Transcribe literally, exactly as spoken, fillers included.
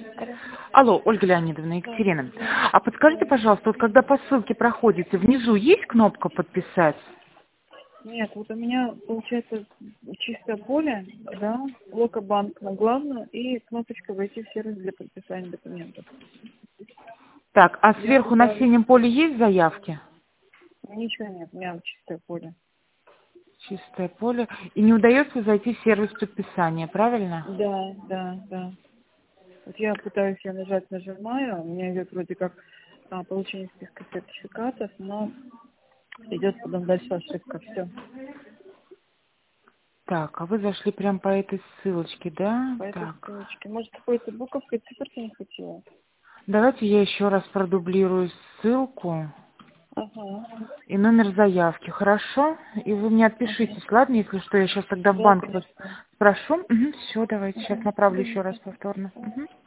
Алло, Ольга Леонидовна, Екатерина. А подскажите, пожалуйста, вот когда по ссылке проходите, внизу есть кнопка «Подписать»? Нет, вот у меня получается чистое поле, да, Локобанк на главную и кнопочка «Войти в сервис для подписания документов». Так, а Я сверху на пытаюсь... синем поле есть заявки? Ничего нет, у меня чистое поле. Чистое поле. И не удается зайти в сервис подписания, правильно? Да, да, да. Вот я пытаюсь я нажать, нажимаю, у меня идет вроде как а, получение списка сертификатов, но идет потом дальше ошибка, все. Так, а вы зашли прям по этой ссылочке, да? По этой Так. ссылочке. Может, какой-то буковкой циферки не хватило? Давайте я еще раз продублирую ссылку Ага, и номер заявки, хорошо? И вы мне ага. отпишитесь, ладно? Если что, я сейчас тогда в Да, банк вас конечно. спрошу. Угу, все, давайте сейчас Ага. направлю еще раз повторно. Угу.